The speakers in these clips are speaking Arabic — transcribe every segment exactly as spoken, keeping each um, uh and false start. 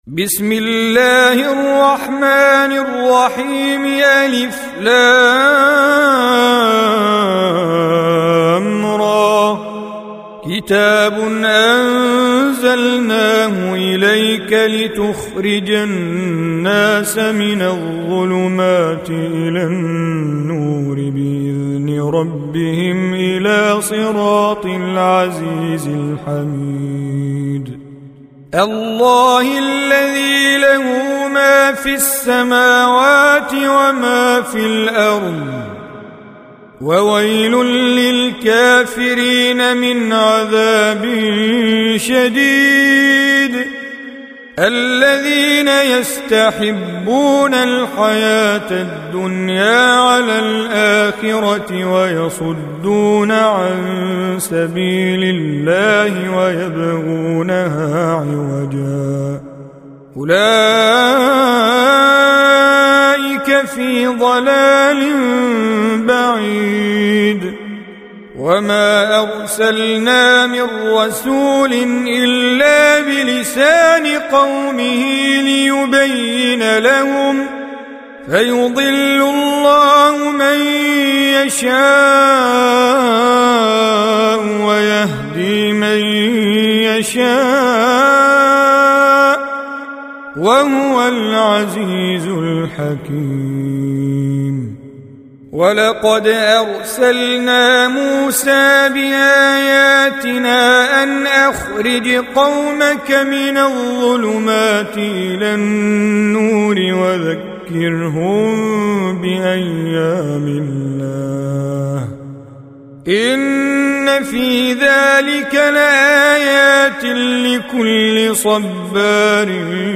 بسم الله الرحمن الرحيم. ألف لام را. كتاب أنزلناه إليك لتخرج الناس من الظلمات إلى النور بإذن ربهم إلى صراط العزيز الحميد. الله الذي له ما في السماوات وما في الأرض، وويل للكافرين من عذاب شديد. الذين يستحبون الحياة الدنيا على الآخرة ويصدون عن سبيل الله ويبغونها عوجا، أولئك في ضلال بعيد. وما أرسلنا من رسول إلا بلسان قومه ليبين لهم، فيضل الله من يشاء ويهدي من يشاء، وهو العزيز الحكيم. ولقد أرسلنا موسى بآياتنا أن أخرج قومك من الظلمات إلى النور وذكرهم بأيام الله، إن في ذلك لآيات لكل صبار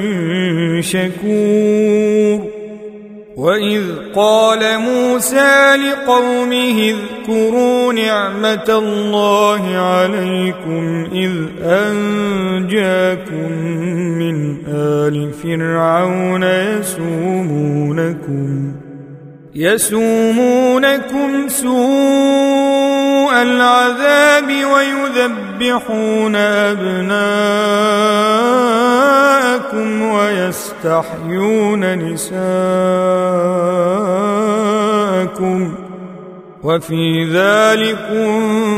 شكور. وإذ قال موسى لقومه اذكروا نعمة الله عليكم إذ أنجاكم من آل فرعون يسومونكم يسومونكم سوء العذاب ويذبحون أبناءكم ويستحيون نساءكم، وفي ذلكم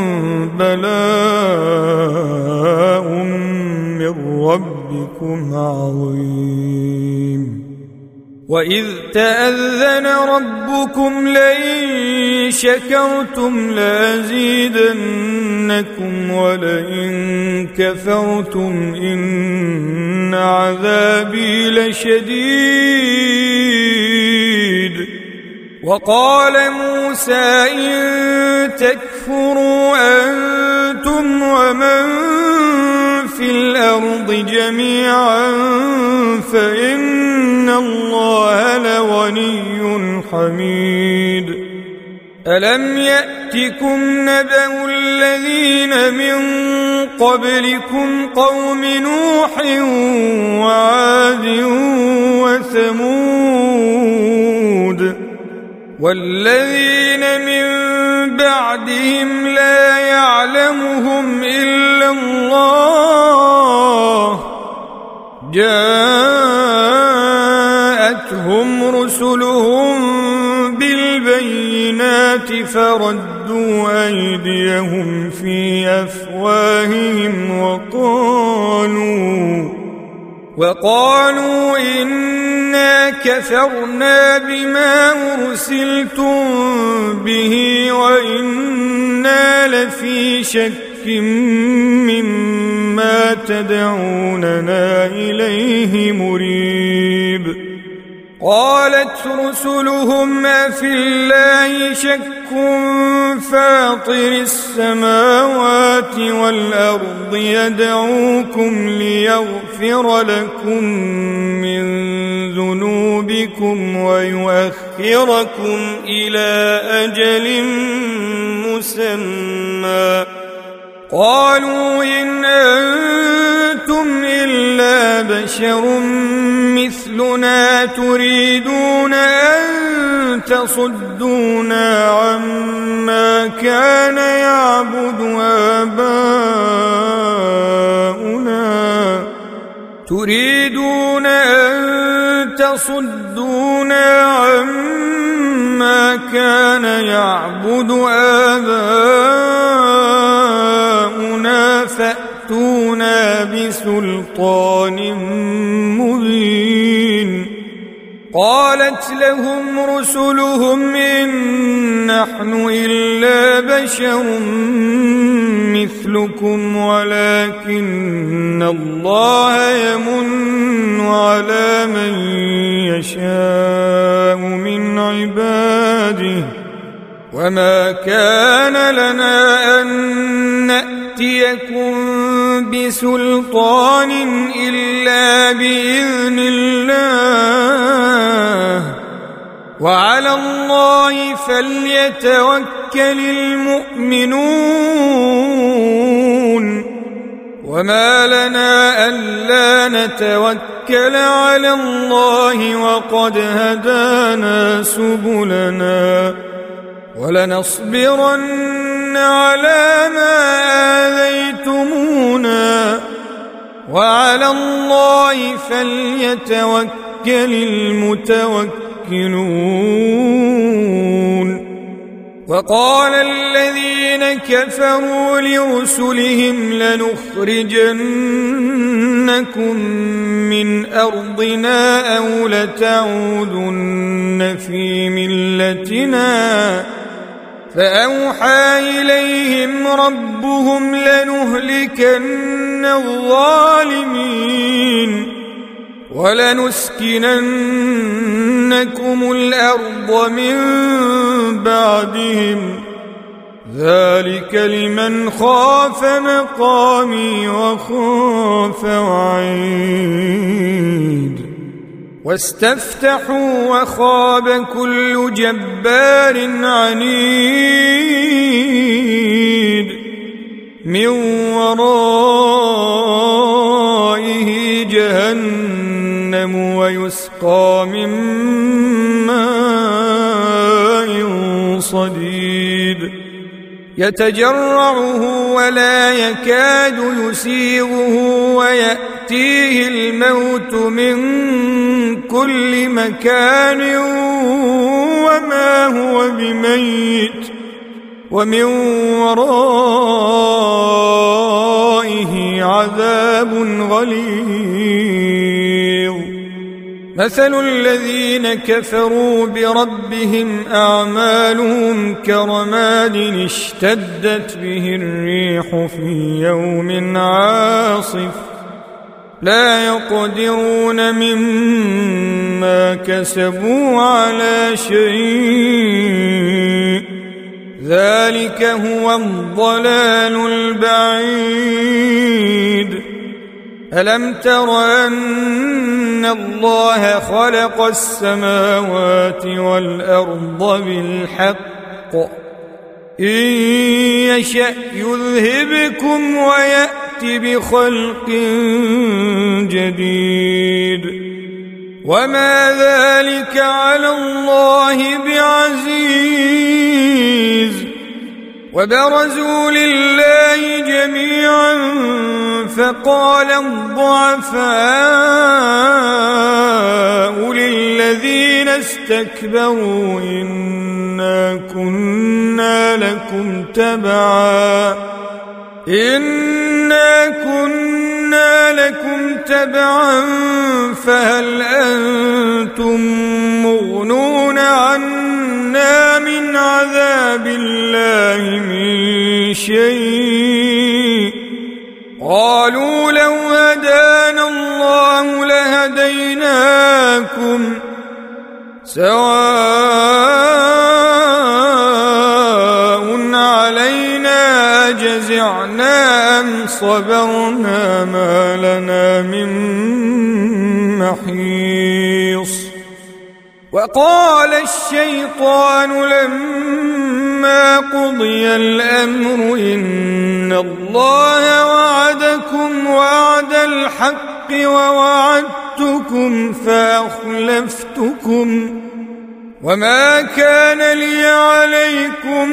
بلاء من ربكم عظيم. وإذ تأذن ربكم لئن شكرتم لأزيدنكم ولئن كفرتم إن عذابي لشديد. وقال موسى إن تكفروا أنتم ومن في الأرض جميعا فإن الله لغني حميد. ألم يأتكم نبأ الذين من قبلكم قوم نوح وعاد وثمود والذين من بعدهم لا يعلمهم إلا الله، جاءتهم رسلهم بالبينات فردوا أيديهم في أفواههم وقالوا وقالوا إنا كفرنا بما أرسلتم به وإنا لفي شك مما تدعوننا إليه مريب. قالت رسلهم أفي الله شك فاطر السماوات والأرض يدعوكم ليغفر لكم من ذنوبكم ويؤخركم إلى أجل مسمى. قالوا إن أنتم إلا بشر مثلنا تريدون أن تصدونا عما كان يعبد آباؤنا تريدون أن تصدونا عما كان يعبد آباؤنا فأتونا بسلطان مبين. قالت لهم رسلهم إن نحن إلا بشر مثلكم ولكن الله يمن على من يشاء من عباده وما كان لنا أن نأتيكم بسلطان إلا بإذن الله وعلى الله فليتوكل المؤمنون. وما لنا ألا نتوكل على الله وقد هدانا سبلنا ولنصبرن على ما آذيتمونا وعلى الله فليتوكل المتوكلون. وقال الذين كفروا لرسلهم لنخرجنكم من أرضنا أو لتعودن في ملتنا فأوحى إليهم ربهم لنهلكن الظالمين ولنسكننكم الأرض من بعدهم ذلك لمن خاف مقامي وخاف وعيد. واستفتحوا وخاب كل جبار عنيد من ورائه جهنم ويسقى من ماء صديد يتجرعه ولا يكاد يسيغه ويأتيه الموت من كل مكان وما هو بميت ومن ورائه عذاب غليظ. مثل الذين كفروا بربهم أعمالهم كرماد اشتدت به الريح في يوم عاصف لا يقدرون مما كسبوا على شيء ذلك هو الضلال البعيد. ألم تر أن الله خلق السماوات والأرض بالحق إن يشأ يذهبكم ويأتي بخلق جديد وما ذلك على الله بعزيز. وبرزوا لله جميعا فقال الضعفاء للذين استكبروا إنا كنا لكم تبعا إنا كنا لكم تبعا فهل أنتم مغنون عنا من عذاب الله من شيء قالوا لو هدانا الله لهديناكم سواء علينا أجزعنا أم صبرنا ما لنا من محيص. وقال الشيطان لما قضي الأمر إن الله وعدكم وعد الحق ووعدتكم فأخلفتكم وما كان لي عليكم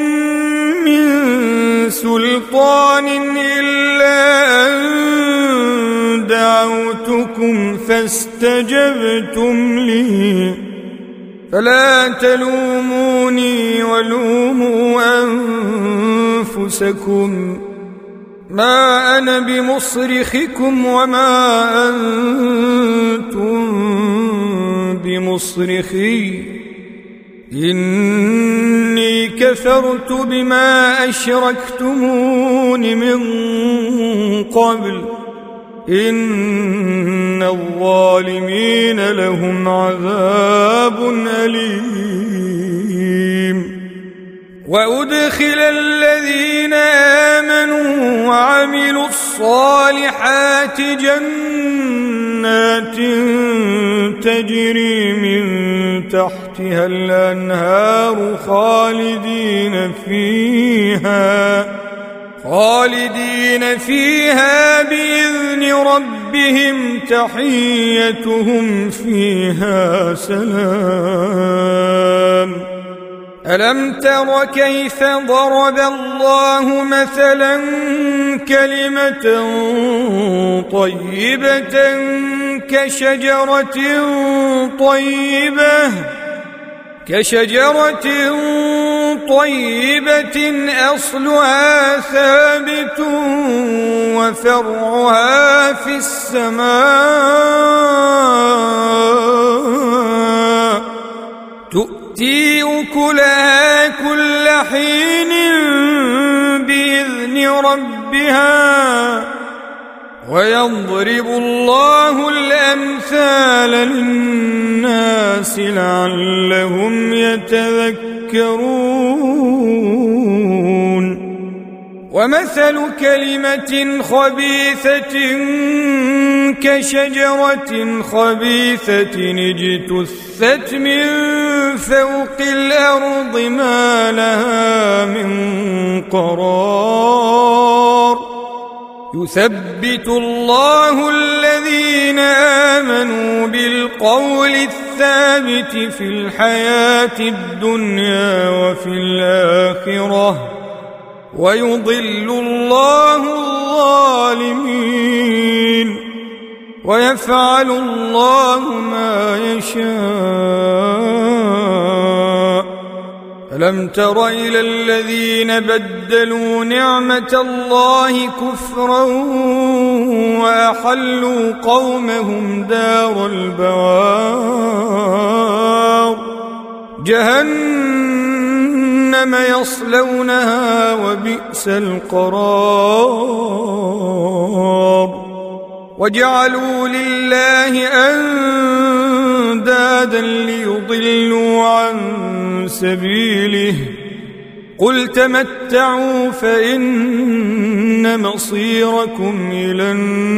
من سلطان إلا أن دعوتكم فاستجبتم لي فلا تلوموني ولوموا أنفسكم ما أنا بمصرخكم وما أنتم بمصرخي إني كفرت بما أشركتمون من قبل إن الظالمين لهم عذاب أليم وأدخل الذين آمنوا وعملوا الصالحات جنات تجري من تحتها الأنهار خالدين فيها خالدين فيها بإذن ربهم تحيتهم فيها سلام ألم تر كيف ضرب الله مثلا كلمة طيبة كشجرة طيبة كشجرة طيبة أصلها ثابت وفرعها في السماء تؤتي أكلها كل حين بإذن ربها ويضرب الله الأمثال للناس لعلهم يتذكرون ومثل كلمة خبيثة كشجرة خبيثة اجتثت من فوق الأرض ما لها من قرار يثبت الله الذين آمنوا بالقول الثابت في الحياة الدنيا وفي الآخرة ويضل الله الظالمين ويفعل الله ما يشاء ألم تر إلى الذين بدلوا نعمة الله كفرا وأحلوا قومهم دار البوار جهنم يصلونها وبئس القرار وجعلوا لله أندادا ليضلوا عن سبيله قل تمتعوا فإن مصيركم إلى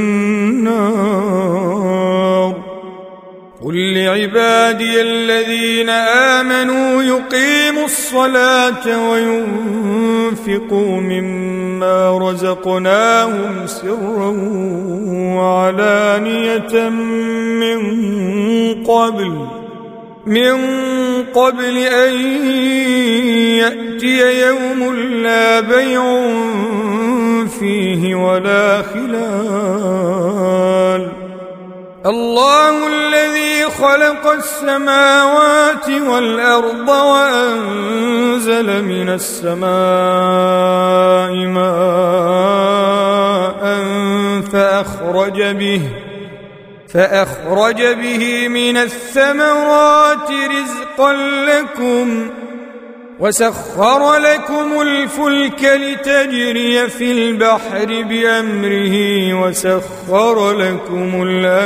النار قل لعبادي الذين آمنوا يقيموا الصلاة وينفقوا مما رزقناهم سرا وعلانية من قبل من قبل أن يأتي يوم لا بيع فيه ولا خلال الله الذي خلق السماوات والأرض وأنزل من السماء ماء فأخرج به فأخرج به من الثمرات رزقا لكم وسخر لكم الفلك لتجري في البحر بأمره وسخر لكم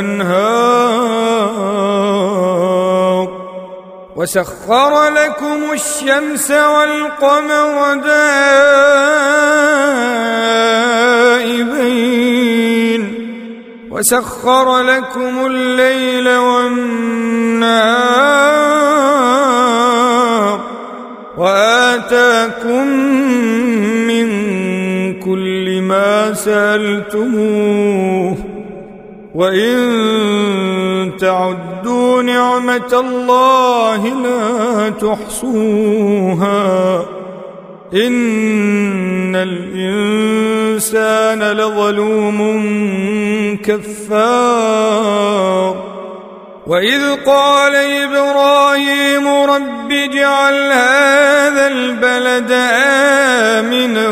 الأنهار وسخر لكم الشمس والقمر دائبين وسخر لكم الليل والنهار وآتاكم من كل ما سألتموه وإن تعدوا نعمة الله لا تحصوها إن الإنسان لظلوم كفار وإذ قال إبراهيم رب اجعل هذا البلد آمنا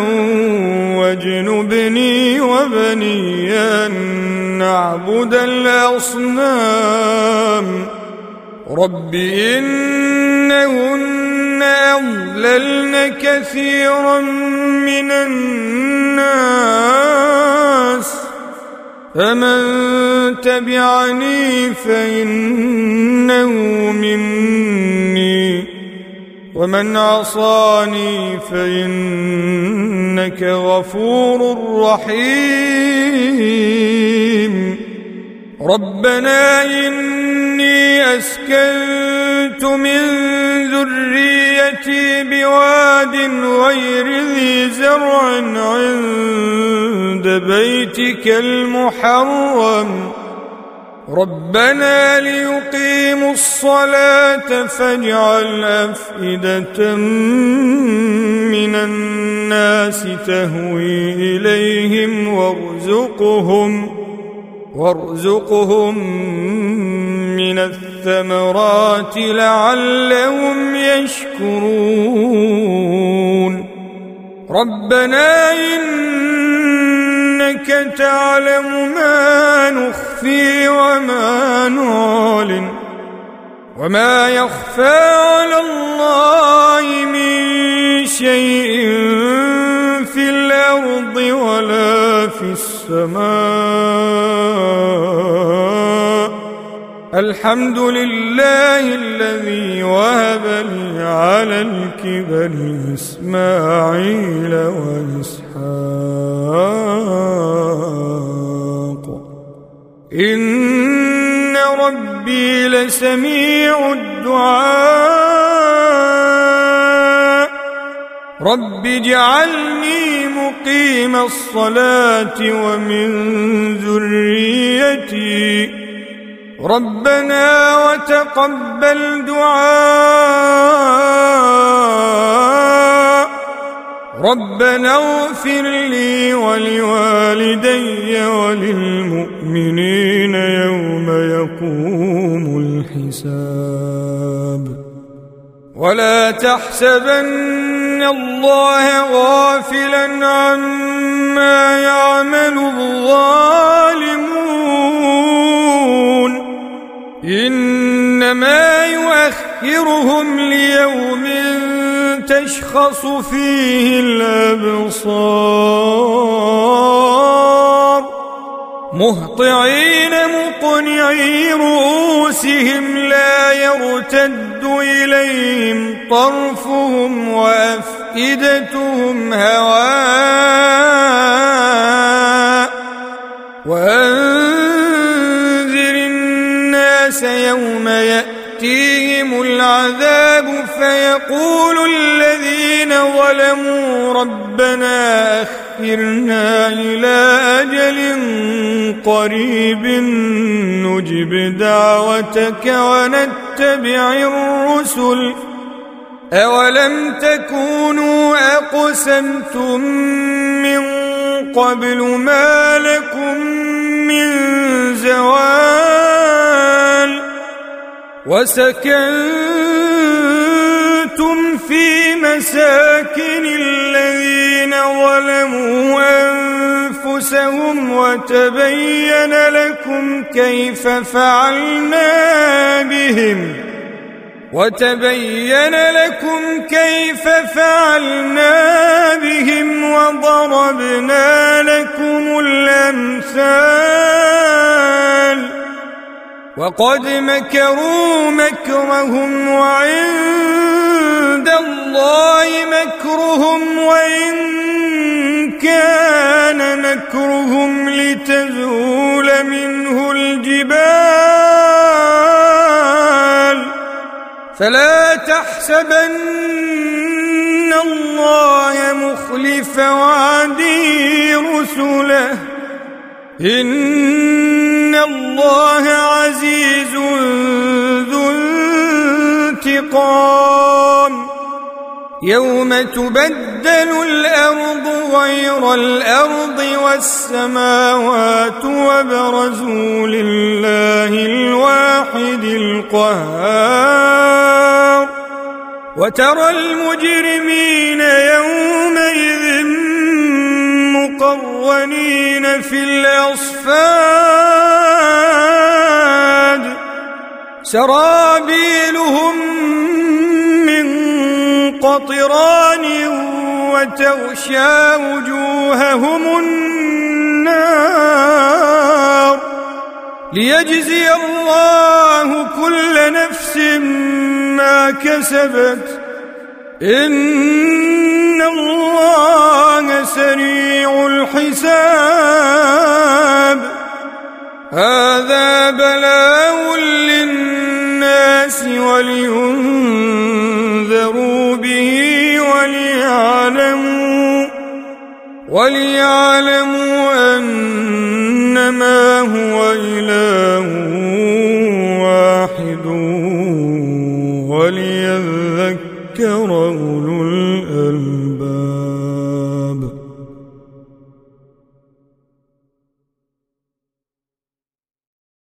واجنبني وبني أن نعبد الأصنام رب إنهن أضللن كثيرا من الناس فمن تبعني فإنه مني ومن عصاني فإنك غفور رحيم ربنا إني أسكنت من ذريتي بواد غير ذي زرع عند بيتك المحرم ربنا ليقيموا الصلاة فاجعل أفئدة من الناس تهوي إليهم وارزقهم وارزقهم من الثمرات لعلهم يشكرون ربنا إنك تعلم ما نخفي وما نعلن وما يخفى على الله من شيء في الأرض ولا في السماء الحمد لله الذي وهب لي على الكبر إسماعيل وإسحاق إن ربي لسميع الدعاء رب اجعلني مقيم الصلاة ومن ذريتي ربنا وتقبل دعاء ربنا اغفر لي ولوالدي وللمؤمنين يوم يقوم الحساب ولا تحسبن الله غافلا عما يعمل الظالمون إنما يؤخرهم ليوم تشخص فيه الأبصار مهطعين مقنعي رؤوسهم لا يرتد إليهم طرفهم وأفئدتهم هواء وأنذر الناس يوم يأتيهم العذاب فيقول الذين ظلموا ربنا أخرنا إلى أجل قريب نجب دعوتك ونتبع الرسل أولم تكونوا أقسمتم من قبل ما لكم من زوال وسكنتم في مساكن الذين ظلموا أنفسهم وتبين لكم كيف فعلنا بهم وتبين لكم كيف فعلنا بهم وضربنا لكم الأمثال وقد مكروا مكرهم وعند الله مكرهم وإن كان مكرهم لتزول منه الجبال فلا تحسبن الله مخلف وعده رسله إن الله عزيز ذو انتقام يوم تبدل الأرض غير الأرض والسماوات وبرزوا لله الواحد القهار وترى المجرمين يومئذ مقرنين في الأصفاد سرابيلهم من قطران وتغشى وجوههم النار ليجزي الله كل نفس ما كسبت إن الله سريع الحساب هذا بلاغ للناس ولينذروا به وليعلموا وليعلموا أنما هو إله واحد وليذكر أولو